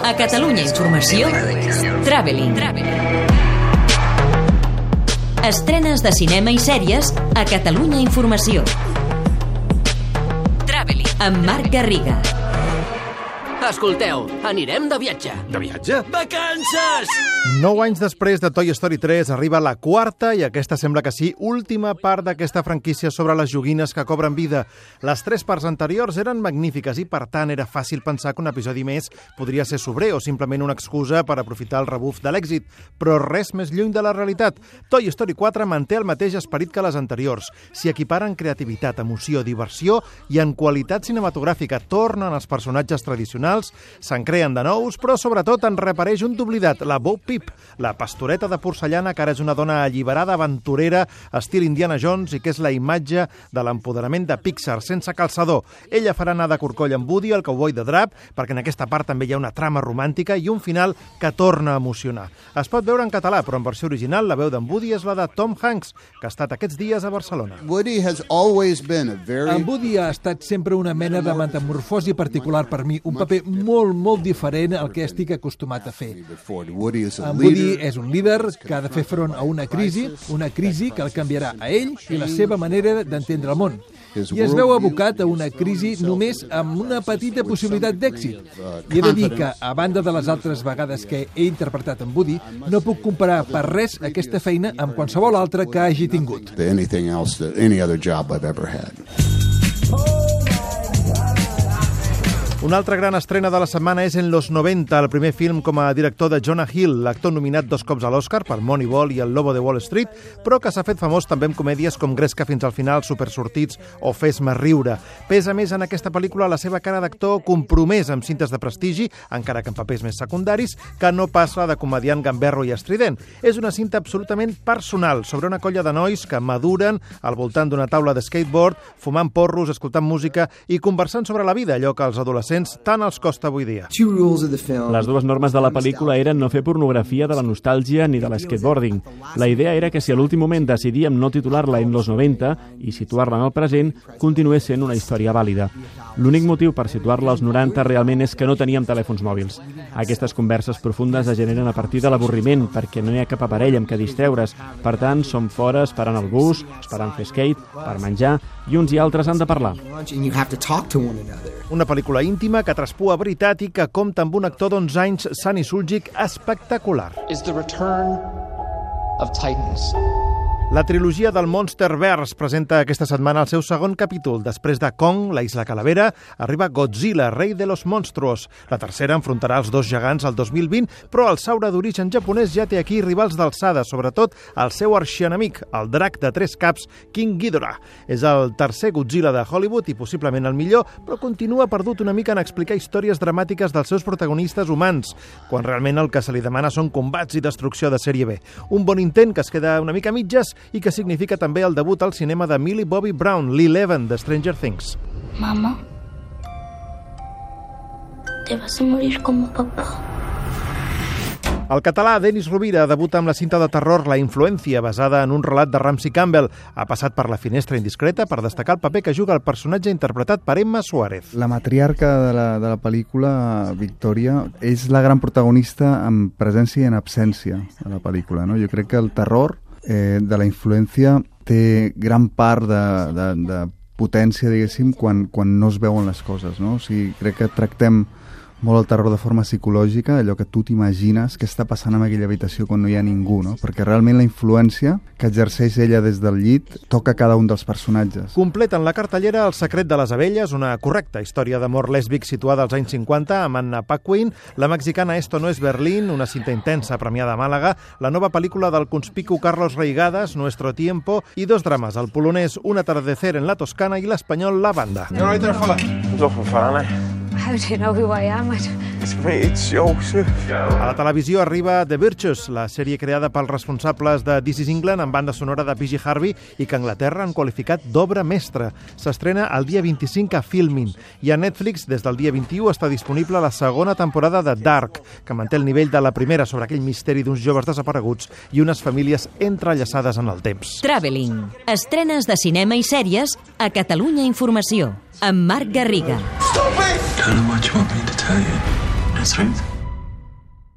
A Catalunya Informació, Traveling. Estrenes de cinema i sèries a Catalunya Informació. Traveling, amb Marc Garriga. Escolteu, anirem de viatge. De viatge? Vacances! 9 anys després de Toy Story 3 arriba la quarta i aquesta sembla que sí, última part d'aquesta franquícia sobre les joguines que cobren vida. Les 3 parts anteriors eren magnífiques i, per tant, era fàcil pensar que un episodi més podria ser sobrer o simplement una excusa per aprofitar el rebuf de l'èxit. Però res més lluny de la realitat. Toy Story 4 manté el mateix esperit que les anteriors. S'hi equiparen creativitat, emoció, diversió i en qualitat cinematogràfica. Tornen els personatges tradicionals, se'n creen de nous, però sobretot en reapareix un d'oblidat, la Bo Peep, la pastoreta de porcellana que ara és una dona alliberada, aventurera, estil Indiana Jones i que és la imatge de l'empoderament de Pixar, sense calçador. Ella farà anar de corcoll amb Woody, el cowboy de drap, perquè en aquesta part també hi ha una trama romàntica i un final que torna a emocionar. Es pot veure en català, però en versió original la veu d'en Woody és la de Tom Hanks, que ha estat aquests dies a Barcelona. En Woody ha estat sempre una mena de metamorfosi particular per mi, un paper molt diferent al que estic acostumat a fer. En Woody és un líder que ha de fer front a una crisi que el canviarà a ell i la seva manera d'entendre el món. I es veu abocat a una crisi només amb una petita possibilitat d'èxit. I he de dir que, a banda de les altres vegades que he interpretat en Woody, no puc comparar per res aquesta feina amb qualsevol altra que hagi tingut. Una altra gran estrena de la setmana és En los 90, el primer film com a director de Jonah Hill, l'actor nominat 2 cops a l'Oscar per Moneyball i El lobo de Wall Street, però que s'ha fet famós també amb comèdies com Gresca fins al final, Supersortits o Fes-me riure. Pesa més en aquesta pel·lícula la seva cara d'actor compromès amb cintes de prestigi, encara que en papers més secundaris, que no pas la de comediant gamberro i estrident. És una cinta absolutament personal sobre una colla de nois que maduren al voltant d'una taula de skateboard, fumant porros, escoltant música i conversant sobre la vida, allò que als adolescents tant els costa avui dia. Les 2 normes de la pel·lícula eren no fer pornografia de la nostàlgia ni de l'skateboarding. La idea era que si a l'últim moment decidíem no titular-la en los 90 i situar-la en el present, continués sent una història vàlida. L'únic motiu per situar-la als 90 realment és que no teníem telèfons mòbils. Aquestes converses profundes es generen a partir de l'avorriment, perquè no hi ha cap aparell amb què distreure's. Per tant, som fora esperant el bus, esperant fer skate, per menjar, i uns i altres han de parlar. Una pel·lícula íntima que traspua veritat i que compta amb un actor d'11 anys, Sunny Suljic, espectacular. La trilogia del Monsterverse presenta aquesta setmana el seu segon capítol. Després de Kong, la Isla Calavera, arriba Godzilla, rei de los monstruos. La tercera enfrontarà els 2 gegants al 2020, però el saure d'origen japonès ja té aquí rivals d'alçada, sobretot el seu arxienemic, el drac de 3 caps, King Ghidorah. És el tercer Godzilla de Hollywood i possiblement el millor, però continua perdut una mica en explicar històries dramàtiques dels seus protagonistes humans, quan realment el que se li demana són combats i destrucció de sèrie B. Un bon intent que es queda una mica a mitges i que significa també el debut al cinema de Millie Bobby Brown, l'Eleven de Stranger Things. Mamá, te vas a morir como papá. El català Denis Rovira debuta amb la cinta de terror La Influencia, basada en un relat de Ramsey Campbell. Ha passat per La finestra indiscreta per destacar el paper que juga el personatge interpretat per Emma Suárez. La matriarca de la pel·lícula, Victoria, és la gran protagonista en presència i en absència de la pel·lícula, no? Jo crec que el terror de La Influencia té gran part de potència, diguéssim, quan no es veuen les coses, no? O sigui, crec que tractem molt el terror de forma psicològica, allò que tu t'imagines què està passant en aquella habitació quan no hi ha ningú, no? Perquè realment la influència que exerceix ella des del llit toca cada un dels personatges. Completen la cartellera El secret de les abelles, una correcta història d'amor lèsbic situada als anys 50 amb Anna Paquin, la mexicana Esto no es Berlín, una cinta intensa premiada a Màlaga, la nova pel·lícula del conspicu Carlos Reigadas, Nuestro tiempo, i 2 drames, el polonès Un atardecer en la Toscana i l'espanyol La banda. How do you know who I am? A la televisió arriba The Virtues, la sèrie creada pels responsables de This is England amb banda sonora de PG Harvey i que a Anglaterra han qualificat d'obra mestra. S'estrena el dia 25 a Filmin i a Netflix des del dia 21 està disponible la segona temporada de Dark, que manté el nivell de la primera sobre aquell misteri d'uns joves desapareguts i unes famílies entrellaçades en el temps. Traveling. Estrenes de cinema i sèries a Catalunya Informació amb Marc Garriga. Stop it! Tell her what you want me to tell you. That's right.